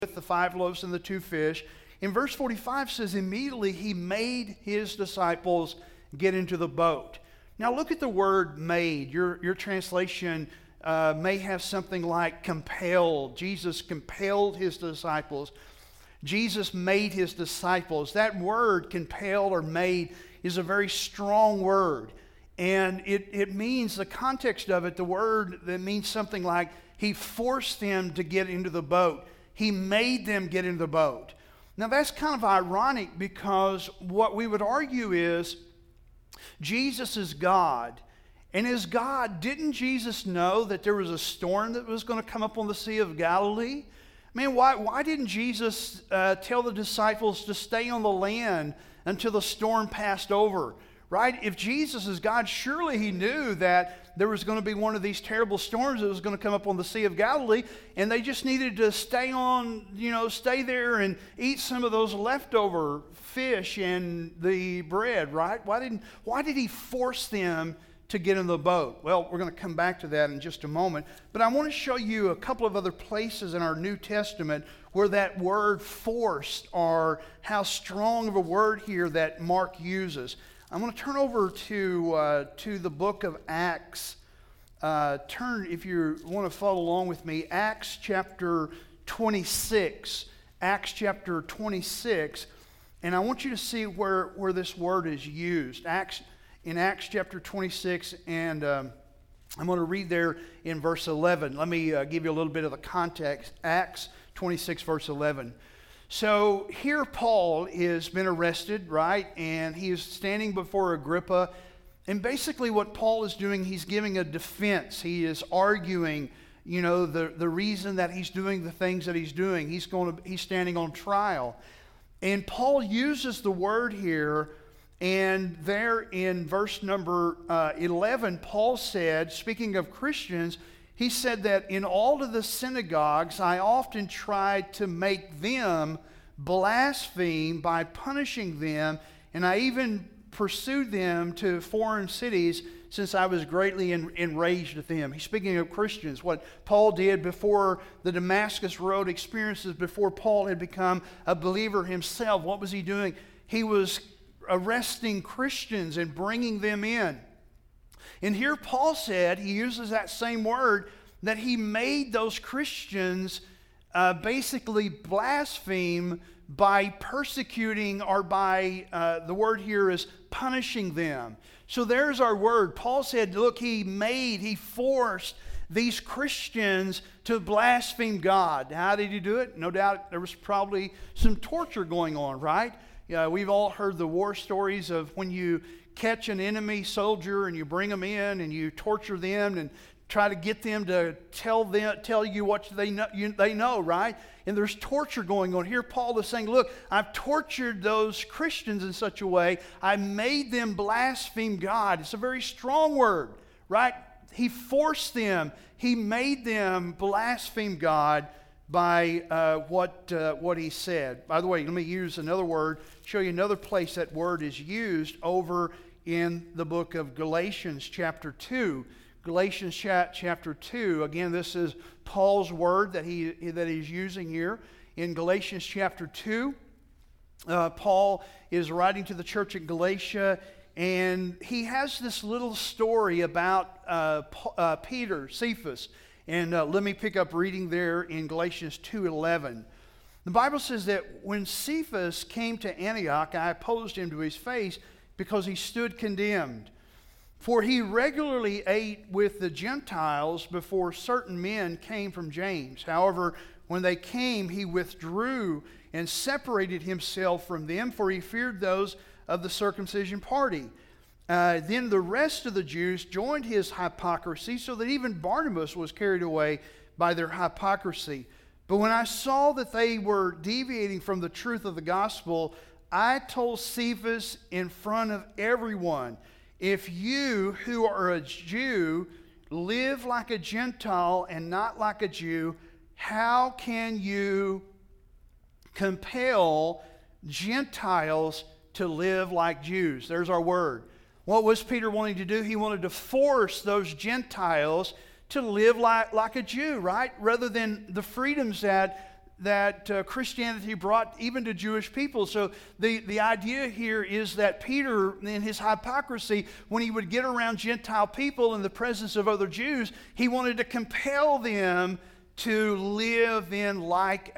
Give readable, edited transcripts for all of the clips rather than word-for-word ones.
with the 5 loaves and the 2 fish. In verse 45 says, immediately he made his disciples get into the boat. Now look at the word made. Your translation may have something like compelled. Jesus compelled his disciples. Jesus made his disciples. That word, compelled or made, is a very strong word. And it means, the context of it, the word that means something like he forced them to get into the boat. He made them get into the boat. Now that's kind of ironic, because what we would argue is Jesus is God. And as God, didn't Jesus know that there was a storm that was going to come up on the Sea of Galilee? I mean, why didn't Jesus tell the disciples to stay on the land until the storm passed over? Right? If Jesus is God, surely he knew that there was going to be one of these terrible storms that was going to come up on the Sea of Galilee, and they just needed to stay there and eat some of those leftover fish and the bread, right? Why did he force them to get in the boat? Well, we're going to come back to that in just a moment, but I want to show you a couple of other places in our New Testament where that word forced, or how strong of a word here that Mark uses. I'm going to turn over to the book of Acts. Turn, if you want to follow along with me, Acts chapter 26. Acts chapter 26. And I want you to see where this word is used. In Acts chapter 26, and I'm going to read there in verse 11. Let me give you a little bit of the context. Acts 26, verse 11. So here Paul has been arrested, right? And he is standing before Agrippa. And basically what Paul is doing, he's giving a defense. He is arguing, the reason that he's doing the things that he's doing. He's standing on trial. And Paul uses the word here, and there in verse number 11, Paul said, speaking of Christians, he said that in all of the synagogues, I often tried to make them blaspheme by punishing them, and I even pursued them to foreign cities since I was greatly enraged at them. He's speaking of Christians, what Paul did before the Damascus Road experiences, before Paul had become a believer himself. What was he doing? He was arresting Christians and bringing them in. And here Paul said, he uses that same word, that he made those Christians basically blaspheme by persecuting, or by, the word here is punishing them. So there's our word. Paul said, look, he forced these Christians to blaspheme God. How did he do it? No doubt there was probably some torture going on, right? We've all heard the war stories of when you catch an enemy soldier and you bring them in and you torture them and try to get them to tell you what they know, right? And there's torture going on. Here Paul is saying, look, I've tortured those Christians in such a way, I made them blaspheme God. It's a very strong word, right? He forced them, he made them blaspheme God by what he said. By the way, let me use another word, show you another place that word is used over in the book of Galatians chapter 2. Galatians chapter 2, again, this is Paul's word that he's using here. In Galatians chapter 2, Paul is writing to the church at Galatia, and he has this little story about Peter, Cephas. And let me pick up reading there in Galatians 2:11. The Bible says that when Cephas came to Antioch, I opposed him to his face because he stood condemned. For he regularly ate with the Gentiles before certain men came from James. However, when they came, he withdrew and separated himself from them, for he feared those of the circumcision party. Then the rest of the Jews joined his hypocrisy, so that even Barnabas was carried away by their hypocrisy. But when I saw that they were deviating from the truth of the gospel, I told Cephas in front of everyone, if you who are a Jew live like a Gentile and not like a Jew, how can you compel Gentiles to live like Jews? There's our word. What was Peter wanting to do? He wanted to force those Gentiles to live like a Jew, right? Rather than the freedoms that that Christianity brought even to Jewish people. So the idea here is that Peter, in his hypocrisy, when he would get around Gentile people in the presence of other Jews, he wanted to compel them to live in like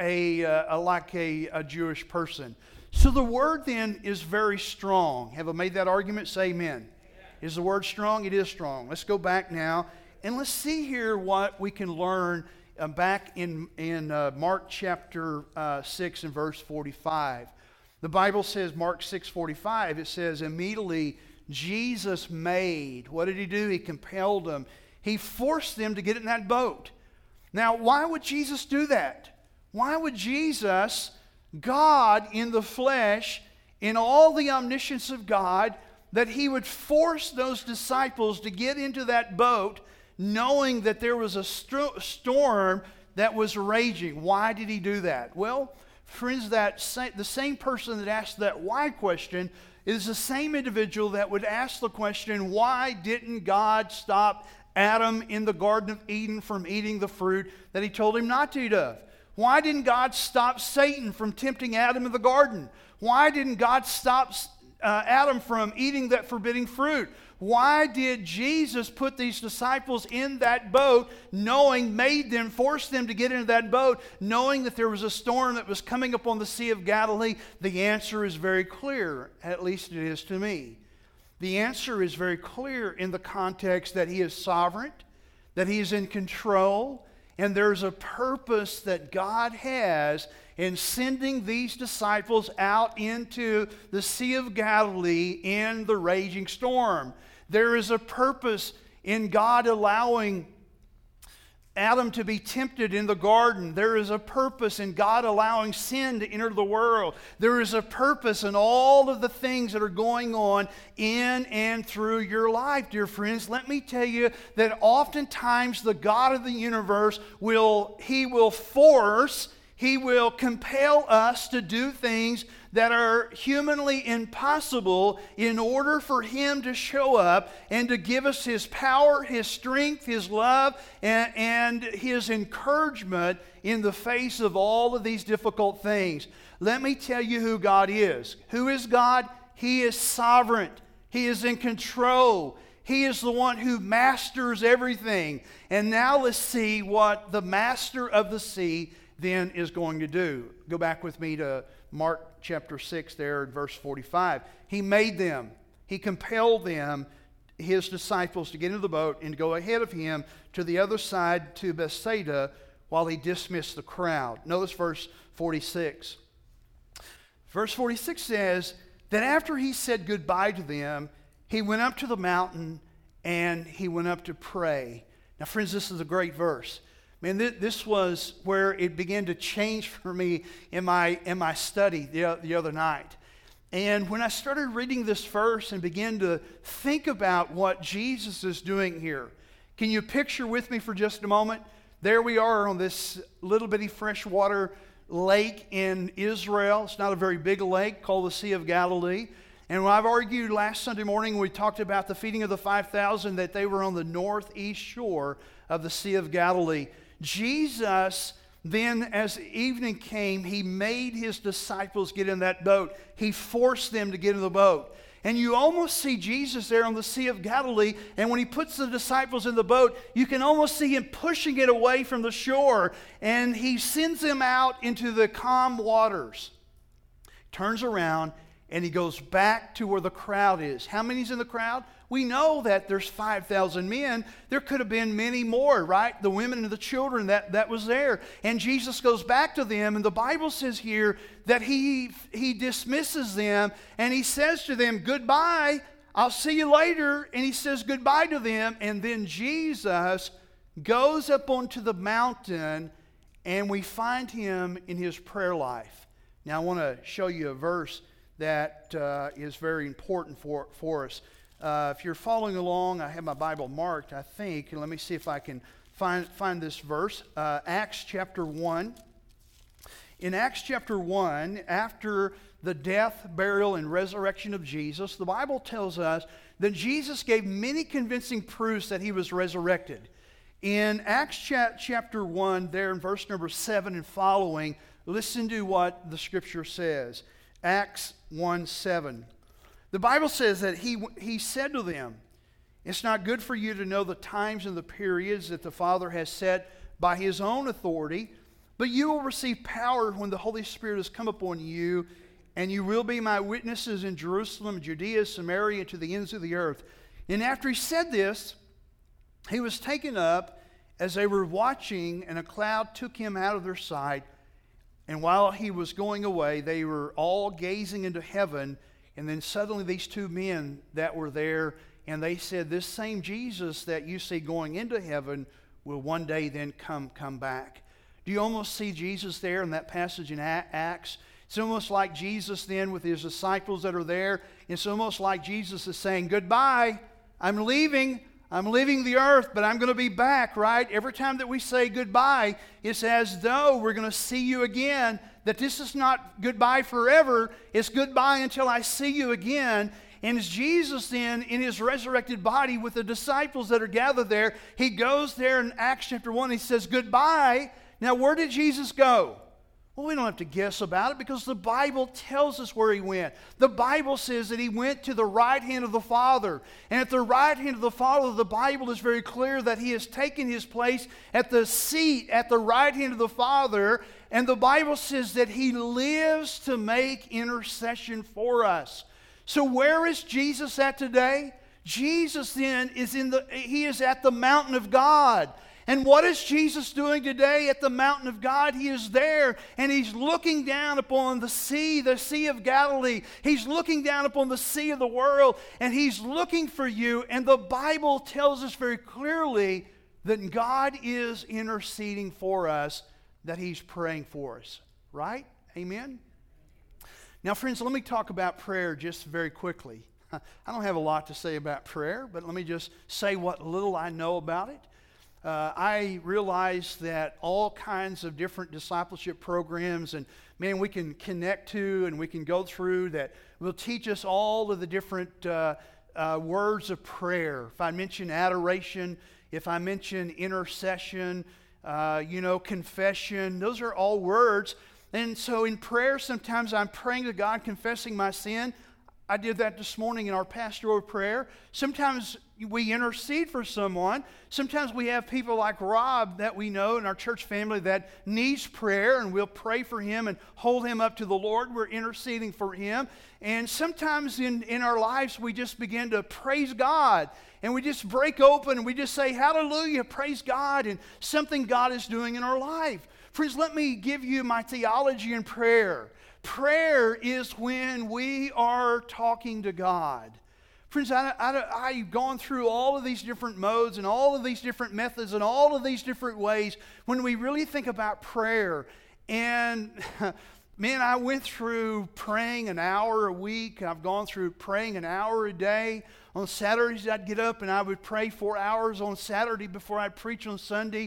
a Jewish person. So the word then is very strong. Have I made that argument? Say amen. Amen. Is the word strong? It is strong. Let's go back now and let's see here what we can learn back in Mark chapter 6 and verse 45. The Bible says, Mark 6:45, it says, immediately Jesus made. What did he do? He compelled them. He forced them to get in that boat. Now, why would Jesus do that? Why would Jesus, God in the flesh, in all the omniscience of God, that he would force those disciples to get into that boat knowing that there was a storm that was raging? Why did he do that? Well, friends, the same person that asked that why question is the same individual that would ask the question, why didn't God stop Adam in the Garden of Eden from eating the fruit that he told him not to eat of? Why didn't God stop Satan from tempting Adam in the garden? Why didn't God stop Adam from eating that forbidding fruit? Why did Jesus put these disciples in that boat, forced them to get into that boat, knowing that there was a storm that was coming up on the Sea of Galilee? The answer is very clear, at least it is to me. The answer is very clear in the context that he is sovereign, that he is in control, and there's a purpose that God has in sending these disciples out into the Sea of Galilee in the raging storm. There is a purpose in God allowing Adam to be tempted in the garden. There is a purpose in God allowing sin to enter the world. There is a purpose in all of the things that are going on in and through your life, dear friends. Let me tell you that oftentimes the God of the universe will compel us to do things that are humanly impossible in order for him to show up and to give us his power, his strength, his love, and his encouragement in the face of all of these difficult things. Let me tell you who God is. Who is God? He is sovereign. He is in control. He is the one who masters everything. And now let's see what the master of the sea then is going to do. Go back with me to Mark chapter 6 there in verse 45. He made them. He compelled them, his disciples, to get into the boat and to go ahead of him to the other side to Bethsaida while he dismissed the crowd. Notice verse 46. Verse 46 says that after he said goodbye to them, he went up to the mountain and he went up to pray. Now, friends, this is a great verse. Man, this was where it began to change for me in my study the other night. And when I started reading this verse and began to think about what Jesus is doing here, can you picture with me for just a moment? There we are on this little bitty freshwater lake in Israel. It's not a very big lake, called the Sea of Galilee. And when I've argued last Sunday morning, we talked about the feeding of the 5,000, that they were on the northeast shore of the Sea of Galilee. Jesus, then, as evening came, he made his disciples get in that boat. He forced them to get in the boat. And you almost see Jesus there on the Sea of Galilee, and when he puts the disciples in the boat, you can almost see him pushing it away from the shore, and he sends them out into the calm waters. Turns around, and he goes back to where the crowd is. How many's in the crowd? We know that there's 5,000 men. There could have been many more, right? The women and the children that was there. And Jesus goes back to them, and the Bible says here that he dismisses them, and he says to them, goodbye, I'll see you later. And he says goodbye to them, and then Jesus goes up onto the mountain, and we find him in his prayer life. Now I want to show you a verse that is very important for us. If you're following along, I have my Bible marked, I think. And let me see if I can find this verse. Acts chapter 1. In Acts chapter 1, after the death, burial, and resurrection of Jesus, the Bible tells us that Jesus gave many convincing proofs that he was resurrected. In Acts chapter 1, there in verse number 7 and following, Listen to what the Scripture says. Acts 1:7. The Bible says that he said to them, "It's not good for you to know the times and the periods that the Father has set by His own authority, but you will receive power when the Holy Spirit has come upon you, and you will be my witnesses in Jerusalem, Judea, Samaria, and to the ends of the earth." And after he said this, he was taken up as they were watching, and a cloud took him out of their sight. And while he was going away, they were all gazing into heaven. And then suddenly these two men that were there, and they said, "This same Jesus that you see going into heaven will one day then come back." Do you almost see Jesus there in that passage in Acts? It's almost like Jesus then with his disciples that are there. It's almost like Jesus is saying, "Goodbye, I'm leaving the earth, but I'm going to be back," right? Every time that we say goodbye, it's as though we're going to see you again, that this is not goodbye forever, it's goodbye until I see you again. And as Jesus then, in his resurrected body with the disciples that are gathered there, he goes there in Acts chapter 1, he says goodbye. Now, where did Jesus go? Well, we don't have to guess about it because the Bible tells us where he went. The Bible says that he went to the right hand of the Father. And at the right hand of the Father, the Bible is very clear that he has taken his place at the seat at the right hand of the Father. And the Bible says that he lives to make intercession for us. So where is Jesus at today? Jesus then he is at the mountain of God. And what is Jesus doing today at the mountain of God? He is there and he's looking down upon the Sea of Galilee. He's looking down upon the sea of the world and he's looking for you. And the Bible tells us very clearly that God is interceding for us, that he's praying for us. Right? Amen? Now, friends, let me talk about prayer just very quickly. I don't have a lot to say about prayer, but let me just say what little I know about it. I realize that all kinds of different discipleship programs and we can connect to and we can go through that will teach us all of the different words of prayer. If I mention adoration, if I mention intercession, confession, those are all words. And so in prayer, sometimes I'm praying to God, confessing my sin. I did that this morning in our pastoral prayer. Sometimes we intercede for someone. Sometimes we have people like Rob that we know in our church family that needs prayer, and we'll pray for him and hold him up to the Lord. We're interceding for him. And sometimes in our lives, we just begin to praise God. And we just break open and we just say, "Hallelujah, praise God," and something God is doing in our life. Friends, let me give you my theology in prayer. Prayer is when we are talking to God. Friends, I've gone through all of these different modes and all of these different methods and all of these different ways when we really think about prayer. And man, I went through praying an hour a week. I've gone through praying an hour a day. On Saturdays, I'd get up and I would pray 4 hours on Saturday before I'd preach on Sunday.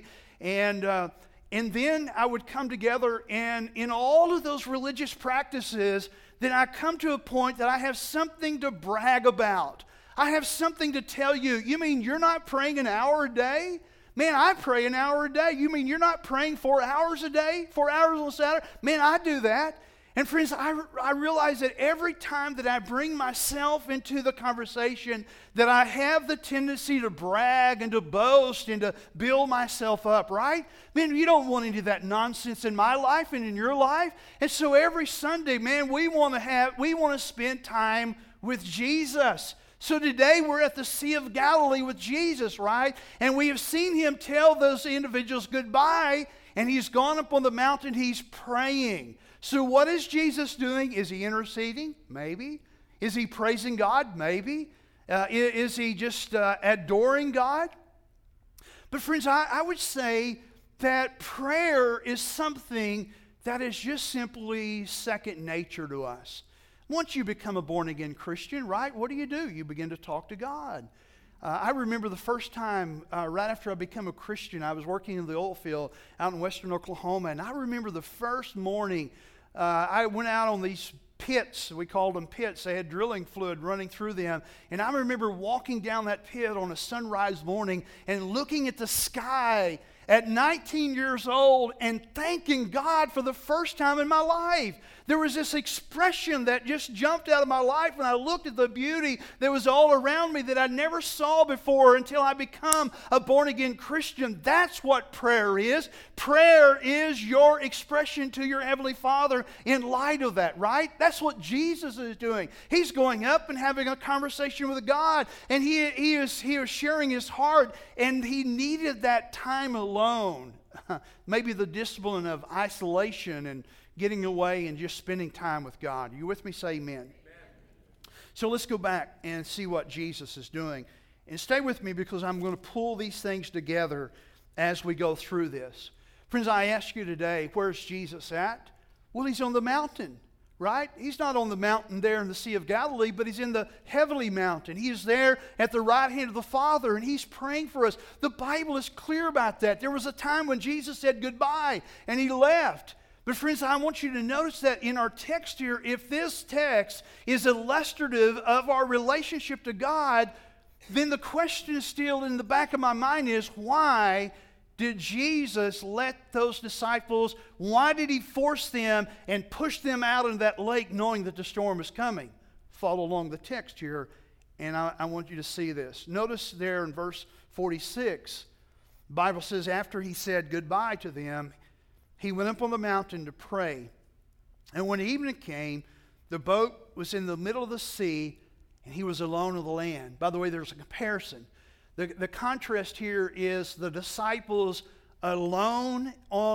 And then I would come together, and in all of those religious practices, then I come to a point that I have something to brag about. I have something to tell you. You mean you're not praying an hour a day? Man, I pray an hour a day. You mean you're not praying 4 hours a day? 4 hours on Saturday? Man, I do that. And friends, I realize that every time that I bring myself into the conversation, that I have the tendency to brag and to boast and to build myself up, right? Man, you don't want any of that nonsense in my life and in your life. And so every Sunday, man, we want to spend time with Jesus. So today we're at the Sea of Galilee with Jesus, right? And we have seen him tell those individuals goodbye, and he's gone up on the mountain, he's praying. So what is Jesus doing? Is he interceding? Maybe. Is he praising God? Maybe. Is he just adoring God? But friends, I would say that prayer is something that is just simply second nature to us. Once you become a born-again Christian, right, what do? You begin to talk to God. I remember the first time, right after I became a Christian, I was working in the oil field out in western Oklahoma, and I remember the first morning I went out on these pits. We called them pits. They had drilling fluid running through them. And I remember walking down that pit on a sunrise morning and looking at the sky at 19 years old and thanking God for the first time in my life. There was this expression that just jumped out of my life when I looked at the beauty that was all around me that I never saw before until I become a born-again Christian. That's what prayer is. Prayer is your expression to your Heavenly Father in light of that, right? That's what Jesus is doing. He's going up and having a conversation with God, and he was sharing his heart, and he needed that time alone. Maybe the discipline of isolation and getting away and just spending time with God. Are you with me? Say amen. Amen. So let's go back and see what Jesus is doing. And stay with me because I'm going to pull these things together as we go through this. Friends, I ask you today, where's Jesus at? Well, he's on the mountain, right? He's not on the mountain there in the Sea of Galilee, but he's in the heavenly mountain. He is there at the right hand of the Father, and he's praying for us. The Bible is clear about that. There was a time when Jesus said goodbye, and he left. But friends, I want you to notice that in our text here, if this text is illustrative of our relationship to God, then the question still in the back of my mind is, why did Jesus let those disciples, why did he force them and push them out into that lake knowing that the storm is coming? Follow along the text here, and I want you to see this. Notice there in verse 46, the Bible says, after he said goodbye to them, he went up on the mountain to pray. And when evening came, the boat was in the middle of the sea, and he was alone on the land. By the way, there's a comparison. The contrast here is the disciples alone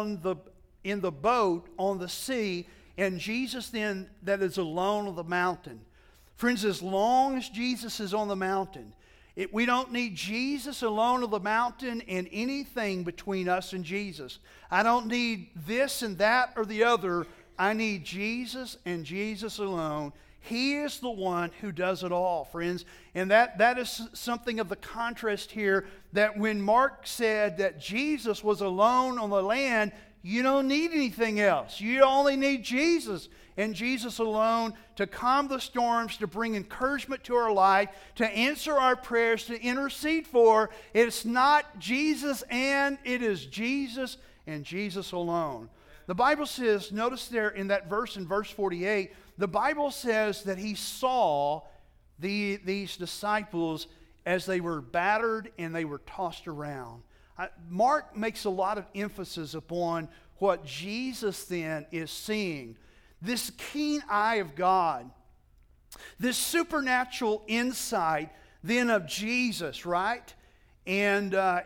in the boat on the sea, and Jesus then that is alone on the mountain. Friends, as long as Jesus is on the mountain, we don't need Jesus alone on the mountain and anything between us and Jesus. I don't need this and that or the other. I need Jesus and Jesus alone. He is the one who does it all, friends. And that is something of the contrast here, that when Mark said that Jesus was alone on the land, you don't need anything else. You only need Jesus and Jesus alone to calm the storms, to bring encouragement to our life, to answer our prayers, to intercede for. It's not Jesus and it is Jesus and Jesus alone. The Bible says, notice there in that verse, in verse 48, the Bible says that he saw these disciples as they were battered and they were tossed around. Mark makes a lot of emphasis upon what Jesus then is seeing. This keen eye of God, this supernatural insight then of Jesus, right? And let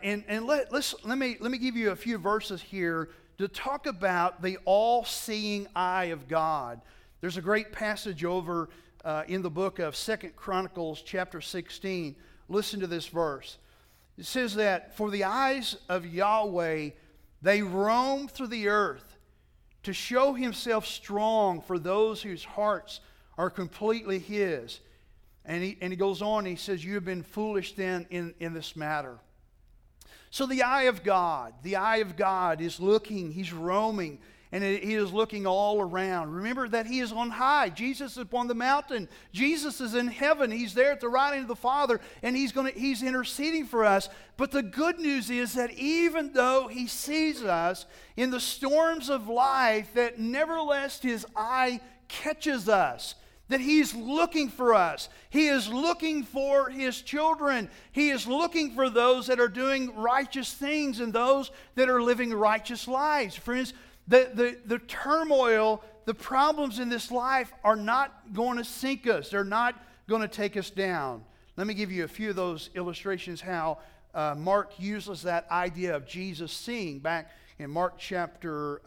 me give you a few verses here to talk about the all-seeing eye of God. There's a great passage over in the book of 2 Chronicles chapter 16. Listen to this verse. It says that, for the eyes of Yahweh, they roam through the earth to show himself strong for those whose hearts are completely his. And he goes on, and he says, you have been foolish then in this matter. So the eye of God is looking, he's roaming, and he is looking all around. Remember that he is on high. Jesus is upon the mountain. Jesus is in heaven. He's there at the right hand of the Father, and he's interceding for us. But the good news is that even though he sees us in the storms of life, that nevertheless his eye catches us. That he's looking for us. He is looking for his children. He is looking for those that are doing righteous things and those that are living righteous lives. Friends, the turmoil, the problems in this life are not going to sink us. They're not going to take us down. Let me give you a few of those illustrations how Mark uses that idea of Jesus seeing back in Mark chapter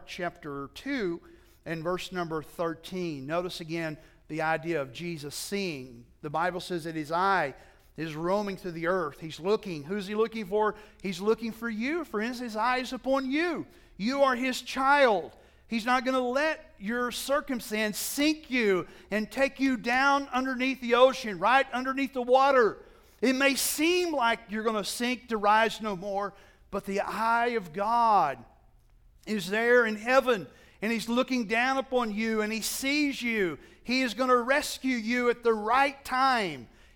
2 and verse number 13. Notice again the idea of Jesus seeing. The Bible says that his eye is roaming through the earth. He's looking. Who's he looking for? He's looking for you, friends. His eye is upon you. You are his child. He's not going to let your circumstance sink you and take you down underneath the ocean, right underneath the water. It may seem like you're going to sink to rise no more, but the eye of God is there in heaven, and he's looking down upon you, and he sees you. He is going to rescue you at the right time.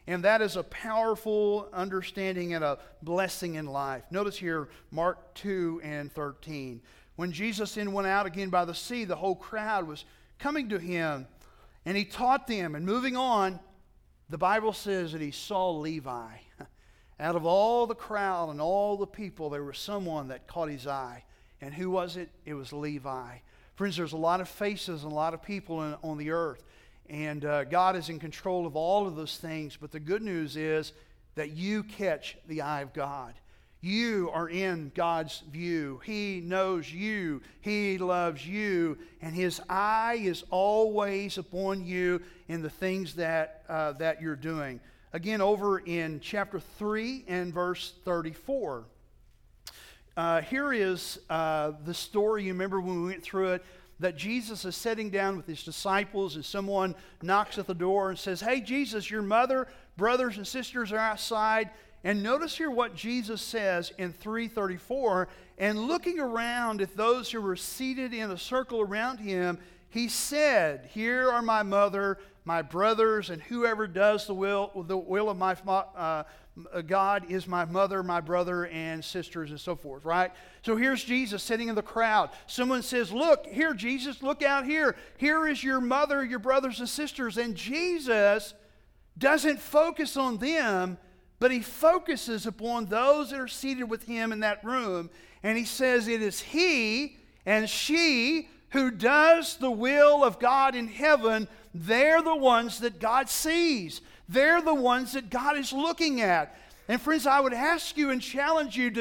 And that is a powerful understanding and a blessing in life. Notice here, Mark 2 and 13. When Jesus then went out again by the sea, the whole crowd was coming to him, and he taught them. And moving on, the Bible says that he saw Levi. Out of all the crowd and all the people, there was someone that caught his eye. And who was it? It was Levi. Friends, there's a lot of faces and a lot of people on the earth. And God is in control of all of those things. But the good news is that you catch the eye of God. You are in God's view. He knows you. He loves you. And His eye is always upon you in the things that you're doing. Again, over in chapter 3 and verse 34. Here is the story. You remember when we went through it, that Jesus is sitting down with his disciples and someone knocks at the door and says, "Hey, Jesus, your mother, brothers and sisters are outside." And notice here what Jesus says in 3:34. And looking around at those who were seated in a circle around him, he said, "Here are my mother, my brothers, and whoever does the will of my God is my mother, my brother, and sisters," and so forth, right? So here's Jesus sitting in the crowd. Someone says, "Look, here, Jesus, look out here. Here is your mother, your brothers and sisters." And Jesus doesn't focus on them, but he focuses upon those that are seated with him in that room. And he says, "It is he and she who does the will of God in heaven. They're the ones that God sees. They're the ones that God is looking at." And friends, I would ask you and challenge you,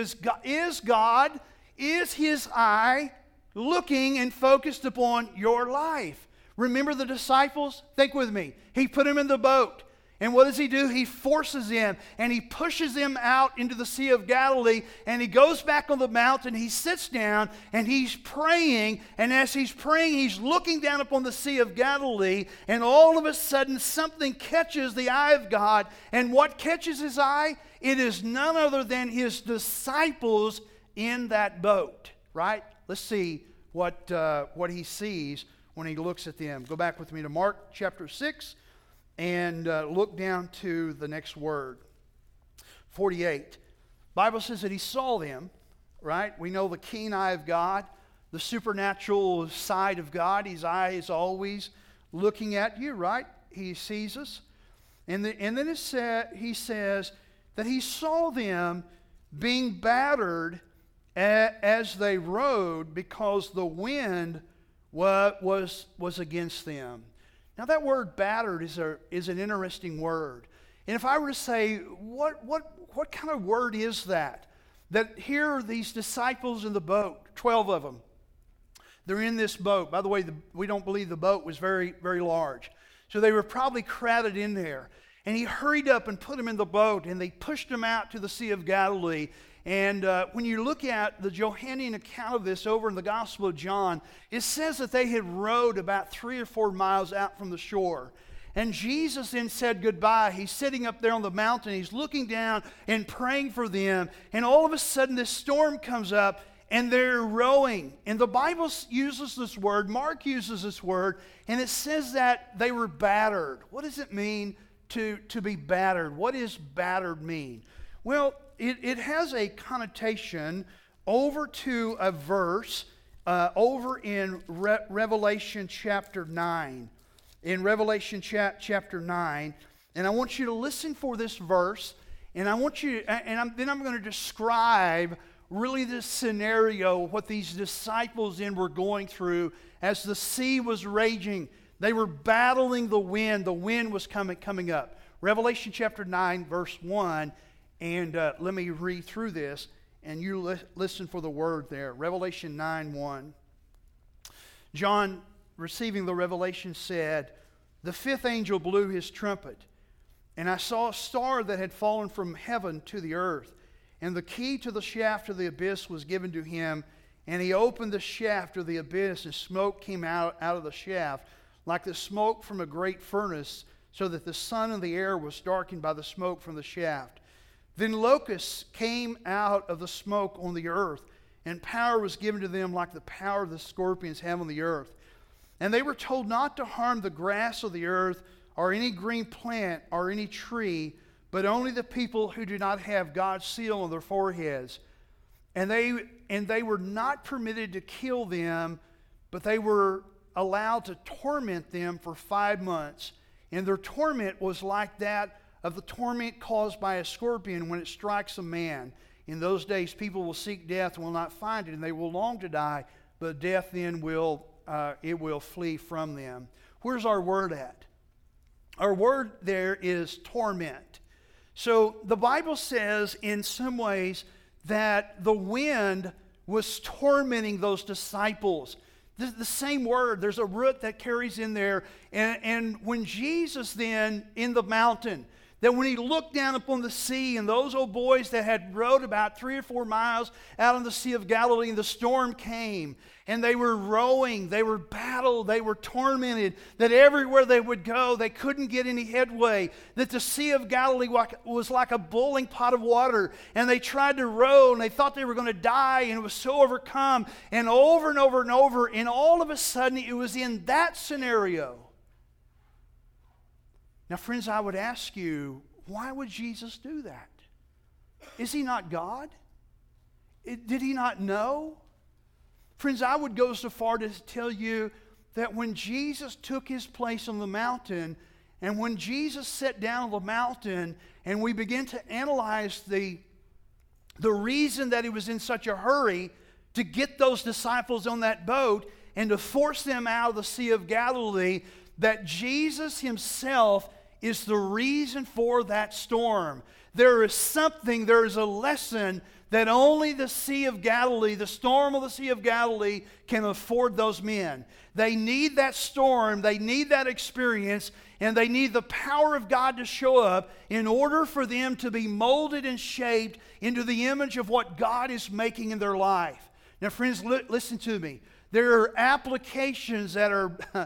is His eye looking and focused upon your life? Remember the disciples? Think with me. He put them in the boat. And what does he do? He forces them and he pushes them out into the Sea of Galilee, and he goes back on the mountain. He sits down and he's praying, and as he's praying, he's looking down upon the Sea of Galilee, and all of a sudden something catches the eye of God. And what catches his eye? It is none other than his disciples in that boat, right? Let's see what he sees when he looks at them. Go back with me to Mark chapter 6. And look down to the next word, 48. Bible says that he saw them, right? We know the keen eye of God, the supernatural side of God. His eye is always looking at you, right? He sees us. And then he says that he saw them being battered as they rowed because the wind was against them. Now that word battered is an interesting word. And if I were to say, what kind of word is that? That here are these disciples in the boat, 12 of them. They're in this boat. By the way, we don't believe the boat was very, very large. So they were probably crowded in there. And he hurried up and put them in the boat, and they pushed them out to the Sea of Galilee. And when you look at the Johannine account of this over in the Gospel of John, it says that they had rowed about 3 or 4 miles out from the shore. And Jesus then said goodbye. He's sitting up there on the mountain. He's looking down and praying for them. And all of a sudden this storm comes up and they're rowing. And the Bible uses this word, Mark uses this word, and it says that they were battered. What does it mean to be battered? What does battered mean? Well, it has a connotation over to a verse over in Revelation chapter 9. In Revelation chapter 9. And I want you to listen for this verse. And I want you, then I'm going to describe really this scenario, what these disciples then were going through as the sea was raging. They were battling the wind. The wind was coming up. Revelation chapter 9, verse 1. And let me read through this, and you listen for the word there. Revelation 9:1. John, receiving the revelation, said, "The fifth angel blew his trumpet, and I saw a star that had fallen from heaven to the earth, and the key to the shaft of the abyss was given to him, and he opened the shaft of the abyss, and smoke came out of the shaft, like the smoke from a great furnace, so that the sun and the air was darkened by the smoke from the shaft. Then locusts came out of the smoke on the earth, and power was given to them like the power of the scorpions have on the earth. And they were told not to harm the grass of the earth, or any green plant or any tree, but only the people who do not have God's seal on their foreheads. And they were not permitted to kill them, but they were allowed to torment them for 5 months. And their torment was like that of the torment caused by a scorpion when it strikes a man. In those days, people will seek death and will not find it, and they will long to die, but death then will flee from them. Where's our word at? Our word there is torment. So the Bible says in some ways that the wind was tormenting those disciples. The same word, there's a root that carries in there. And when Jesus then, in the mountain, that when he looked down upon the sea, and those old boys that had rowed about 3 or 4 miles out on the Sea of Galilee, and the storm came, and they were rowing, they were battled, they were tormented, that everywhere they would go, they couldn't get any headway, that the Sea of Galilee was like a boiling pot of water, and they tried to row, and they thought they were going to die, and it was so overcome, and over and over and over, and all of a sudden, it was in that scenario. Now, friends, I would ask you, why would Jesus do that? Is he not God? Did he not know? Friends, I would go so far to tell you that when Jesus took his place on the mountain, and when Jesus sat down on the mountain, and we begin to analyze the reason that he was in such a hurry to get those disciples on that boat and to force them out of the Sea of Galilee, that Jesus himself is the reason for that storm. There is a lesson that only the Sea of Galilee, the storm of the Sea of Galilee, can afford those men. They need that storm, they need that experience, and they need the power of God to show up in order for them to be molded and shaped into the image of what God is making in their life. Now, friends, listen to me. There are applications that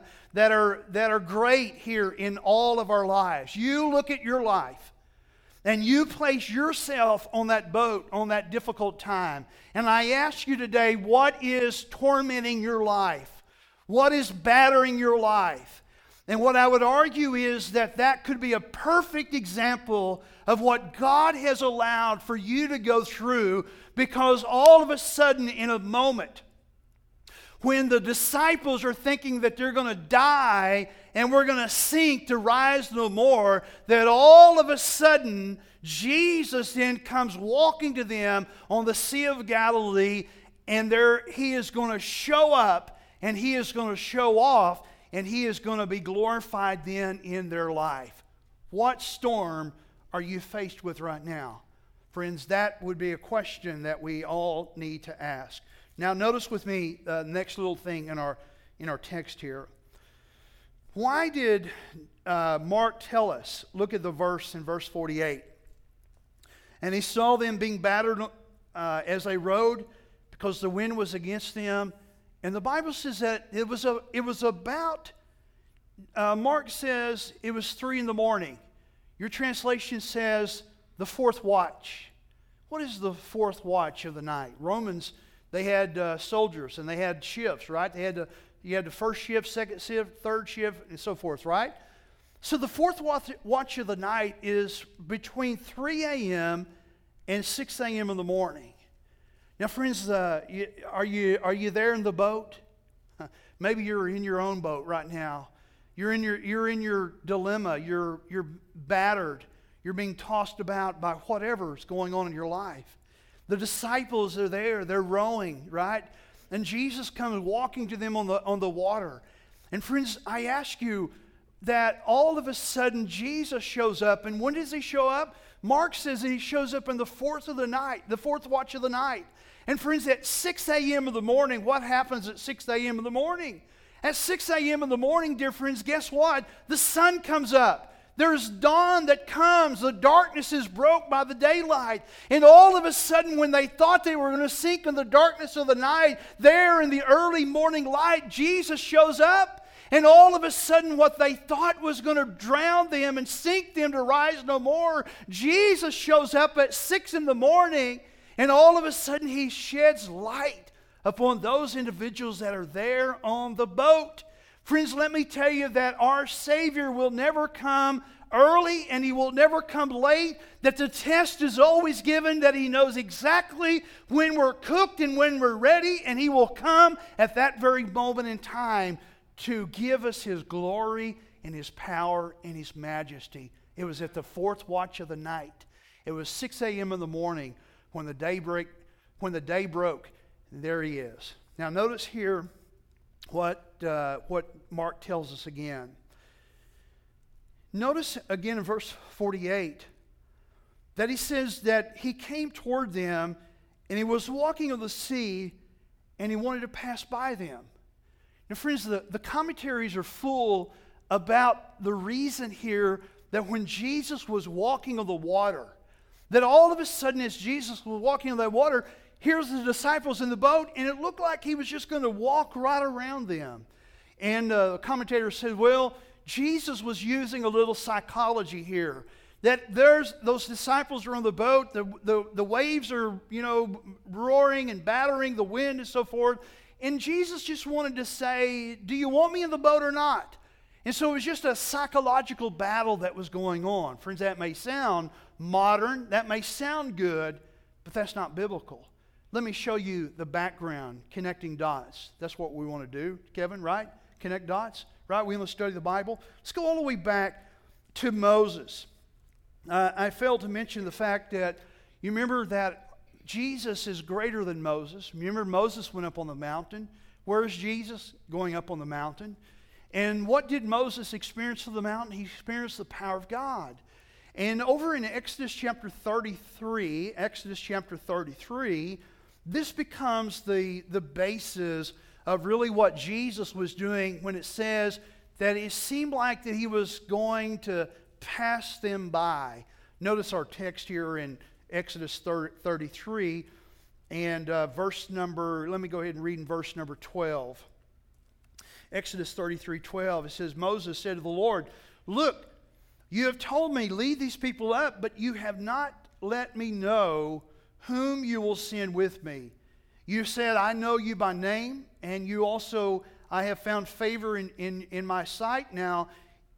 are great here in all of our lives. You look at your life and you place yourself on that boat on that difficult time. And I ask you today, what is tormenting your life? What is battering your life? And what I would argue is that could be a perfect example of what God has allowed for you to go through, because all of a sudden in a moment, when the disciples are thinking that they're going to die and we're going to sink to rise no more, that all of a sudden Jesus then comes walking to them on the Sea of Galilee, and he is going to show up and he is going to show off, and he is going to be glorified then in their life. What storm are you faced with right now? Friends, that would be a question that we all need to ask. Now, notice with me the next little thing in our text here. Why did Mark tell us? Look at the verse in verse 48. And he saw them being battered as they rowed, because the wind was against them. And the Bible says that it was about, Mark says it was 3 a.m. Your translation says the fourth watch. What is the fourth watch of the night? Romans, they had soldiers and they had shifts, right? You had the first shift, second shift, third shift, and so forth, right? So the fourth watch of the night is between 3 a.m. and 6 a.m. in the morning. Now, friends, are you there in the boat? Maybe you're in your own boat right now. You're in your dilemma. You're battered. You're being tossed about by whatever's going on in your life. The disciples are there. They're rowing, right? And Jesus comes walking to them on the water. And friends, I ask you that all of a sudden Jesus shows up. And when does he show up? Mark says that he shows up in the fourth watch of the night. And friends, at 6 a.m. in the morning, what happens at 6 a.m. in the morning? At 6 a.m. in the morning, dear friends, guess what? The sun comes up. There's dawn that comes. The darkness is broke by the daylight. And all of a sudden, when they thought they were going to sink in the darkness of the night, there in the early morning light, Jesus shows up. And all of a sudden, what they thought was going to drown them and sink them to rise no more, Jesus shows up at 6 in the morning, and all of a sudden, he sheds light upon those individuals that are there on the boat. Friends, let me tell you that our Savior will never come early and He will never come late, that the test is always given, that He knows exactly when we're cooked and when we're ready, and He will come at that very moment in time to give us His glory and His power and His majesty. It was at the fourth watch of the night. It was 6 a.m. in the morning when the day broke. There He is. Now notice here what Mark tells us again. Notice again in verse 48 that he says that He came toward them and He was walking on the sea and He wanted to pass by them. Now friends, the commentaries are full about the reason here that when Jesus was walking on the water, that all of a sudden as Jesus was walking on that water, here's the disciples in the boat, and it looked like He was just going to walk right around them. And the commentator said, well, Jesus was using a little psychology here. That those disciples are on the boat, the waves are, roaring and battering, the wind and so forth. And Jesus just wanted to say, do you want me in the boat or not? And so it was just a psychological battle that was going on. Friends, that may sound modern, that may sound good, but that's not biblical. Let me show you the background, connecting dots. That's what we want to do, Kevin, right? Connect dots, right? We want to study the Bible. Let's go all the way back to Moses. I failed to mention the fact that you remember that Jesus is greater than Moses. Remember Moses went up on the mountain. Where is Jesus? Going up on the mountain. And what did Moses experience on the mountain? He experienced the power of God. And over in Exodus chapter 33, this becomes the basis of really what Jesus was doing when it says that it seemed like that He was going to pass them by. Notice our text here in Exodus 33 and let me go ahead and read in verse number 12. Exodus 33:12, it says, Moses said to the Lord, look, you have told me, lead these people up, but you have not let me know whom you will send with me. You said, I know you by name, and you also, I have found favor in my sight. Now,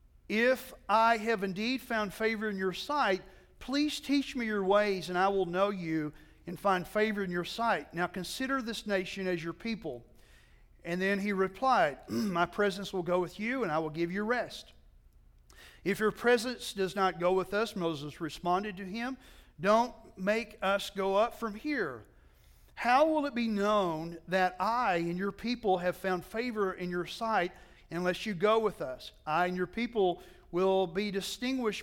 if I have indeed found favor in your sight, please teach me your ways, and I will know you and find favor in your sight. Now consider this nation as your people. And then he replied, my presence will go with you, and I will give you rest. If your presence does not go with us, Moses responded to him, don't make us go up from here. How will it be known that I and your people have found favor in your sight unless you go with us? I and your people will be distinguished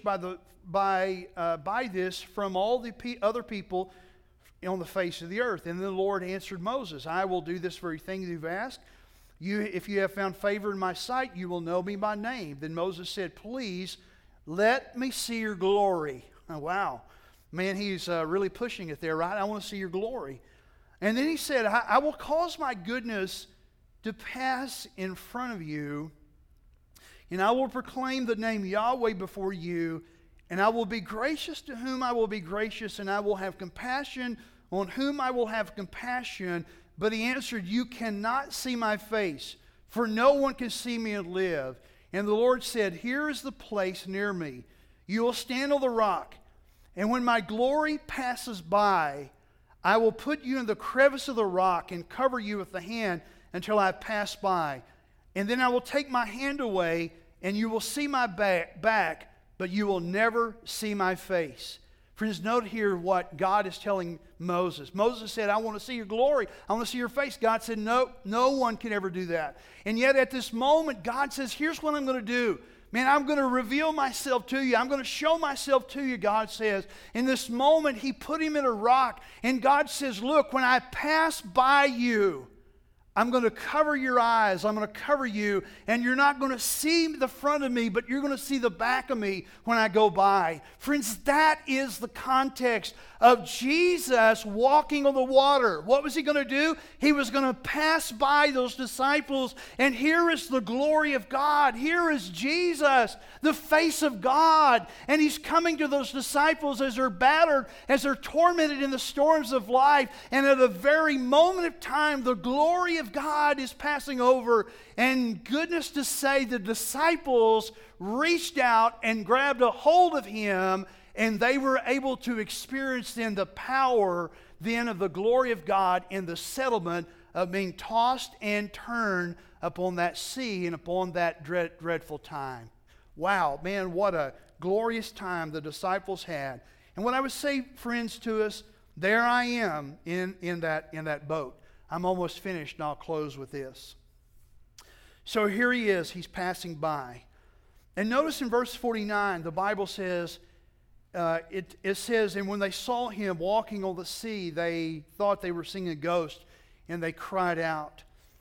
by this from all the other people on the face of the earth. And the Lord answered Moses, I will do this very thing you've asked. If you have found favor in my sight, you will know me by name. Then Moses said, please let me see your glory. Oh, wow. Man, he's really pushing it there, right? I want to see your glory. And then he said, I will cause my goodness to pass in front of you, and I will proclaim the name Yahweh before you, and I will be gracious to whom I will be gracious, and I will have compassion on whom I will have compassion. But he answered, you cannot see my face, for no one can see me and live. And the Lord said, here is the place near me. You will stand on the rock, and when my glory passes by, I will put you in the crevice of the rock and cover you with the hand until I pass by. And then I will take my hand away, and you will see my back, but you will never see my face. Friends, note here what God is telling Moses. Moses said, I want to see your glory. I want to see your face. God said, no one can ever do that. And yet at this moment, God says, here's what I'm going to do. Man, I'm going to reveal myself to you. I'm going to show myself to you, God says. In this moment, he put him in a rock. And God says, look, when I pass by you, I'm going to cover your eyes. I'm going to cover you. And you're not going to see the front of me, but you're going to see the back of me when I go by. Friends, that is the context of Jesus walking on the water. What was he going to do? He was going to pass by those disciples. And here is the glory of God. Here is Jesus, the face of God. And he's coming to those disciples as they're battered, as they're tormented in the storms of life. And at a very moment of time, the glory of of God is passing over. And goodness to say, the disciples reached out and grabbed a hold of him, and they were able to experience then the power then of the glory of God in the settlement of being tossed and turned upon that sea and upon that dreadful time. Wow, man, what a glorious time the disciples had. And what I would say, friends, to us, there I am in that boat. I'm almost finished, and I'll close with this. So here he is, he's passing by. And notice in verse 49, the Bible says, it says, and when they saw him walking on the sea, they thought they were seeing a ghost, and they cried out.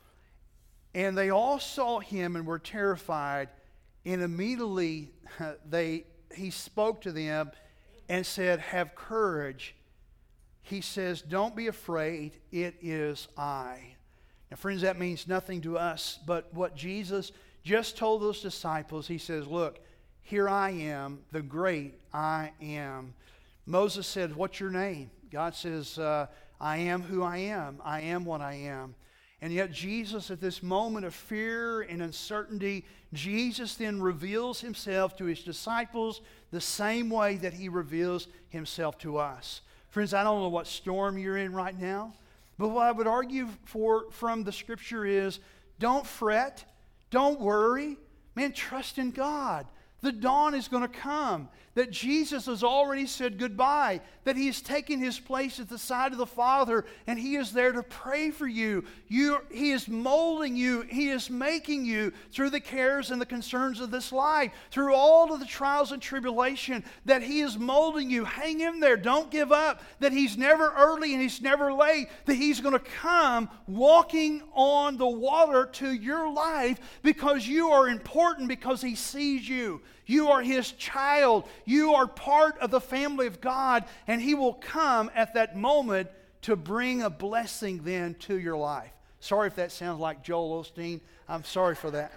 And they all saw him and were terrified, and immediately he spoke to them and said, have courage. He says, don't be afraid, it is I. Now, friends, that means nothing to us, but what Jesus just told those disciples, he says, look, here I am, the great I am. Moses said, what's your name? God says, I am who I am. I am what I am. And yet Jesus, at this moment of fear and uncertainty, Jesus then reveals himself to his disciples the same way that he reveals himself to us. Friends, I don't know what storm you're in right now, but what I would argue from the Scripture is, don't fret, don't worry, man, trust in God. The dawn is going to come, that Jesus has already said goodbye, that he has taken his place at the side of the Father, and he is there to pray for you. He is molding you. He is making you through the cares and the concerns of this life, through all of the trials and tribulation, that he is molding you. Hang in there. Don't give up, that he's never early and he's never late, that he's going to come walking on the water to your life because you are important, because he sees you. You are his child. You are part of the family of God, and he will come at that moment to bring a blessing then to your life. Sorry if that sounds like Joel Osteen. I'm sorry for that.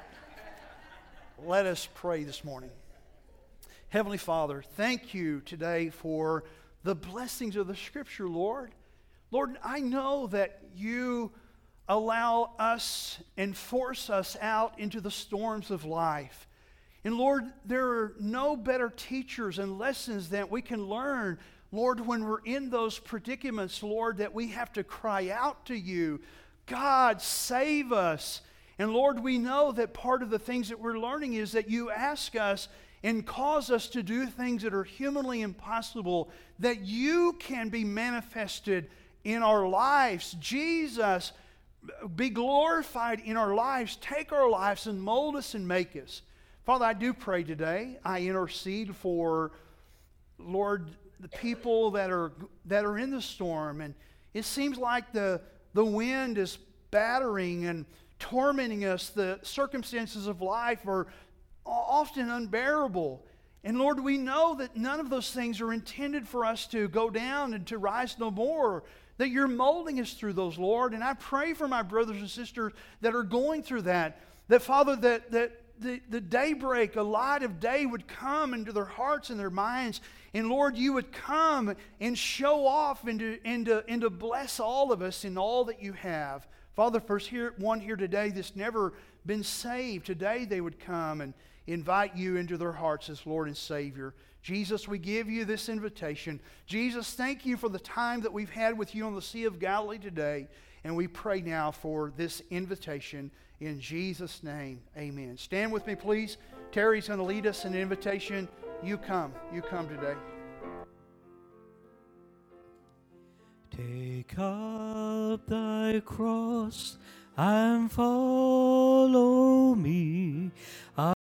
Let us pray this morning. Heavenly Father, thank you today for the blessings of the Scripture, Lord. Lord, I know that you allow us and force us out into the storms of life. And Lord, there are no better teachers and lessons that we can learn, Lord, when we're in those predicaments, Lord, that we have to cry out to you, God, save us. And Lord, we know that part of the things that we're learning is that you ask us and cause us to do things that are humanly impossible, that you can be manifested in our lives. Jesus, be glorified in our lives. Take our lives and mold us and make us. Father, I do pray today. I intercede for, Lord, the people that are in the storm. And it seems like the wind is battering and tormenting us. The circumstances of life are often unbearable. And Lord, we know that none of those things are intended for us to go down and to rise no more. That you're molding us through those, Lord. And I pray for my brothers and sisters that are going through that. That, Father, that the daybreak, a light of day would come into their hearts and their minds. And Lord, you would come and show off and to bless all of us in all that you have. Father, for one here today that's never been saved, today they would come and invite you into their hearts as Lord and Savior. Jesus, we give you this invitation. Jesus, thank you for the time that we've had with you on the Sea of Galilee today. And we pray now for this invitation in Jesus' name. Amen. Stand with me, please. Terry's going to lead us in an invitation. You come today. Take up thy cross and follow me.